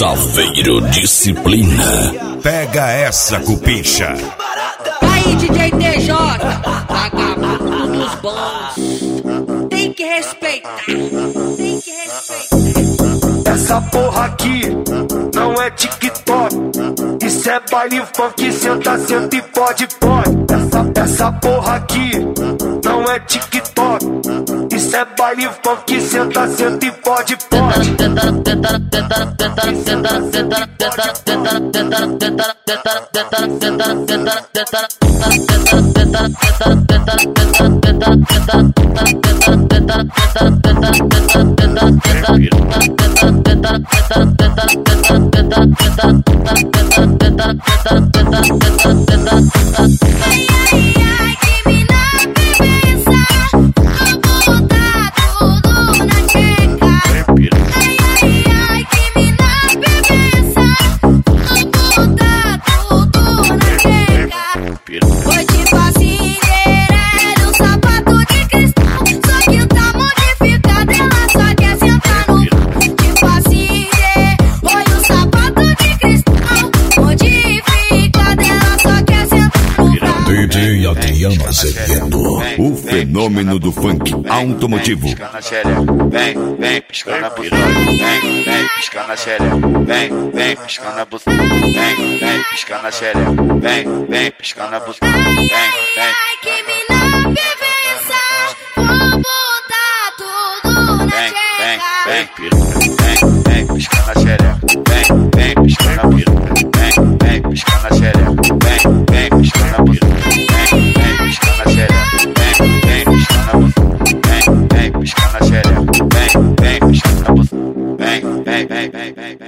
Saveiro Disciplina. Pega essa, cupincha. Aí, DJ TJ, vagabundo dos bons. Tem que respeitar, tem que respeitar. Essa porra aqui não é TikTok. Isso é baile funk, senta, senta e pode. Essa porra aqui não é TikTok. Isso é baile funk, senta, senta e pode. DJ Adriano Azevedo, o fenômeno do funk automotivo. Vem, vem, pisca na buceta. Vem, pisca na xereca. Vem, pisca na buceta. Vem, pisca na xereca. Vem, pisca na buceta. Vem. Que mina bebeça, vou botar tudo na xereca. Vem, pisca na xereca. Vem, pisca na buceta. Vem, pisca na xereca. Vem, pisca na buceta. Vem, pisca na xereca. Vem, pisca na buceta. Vem, pisca na xereca. Vem, pisca na buceta. Vem.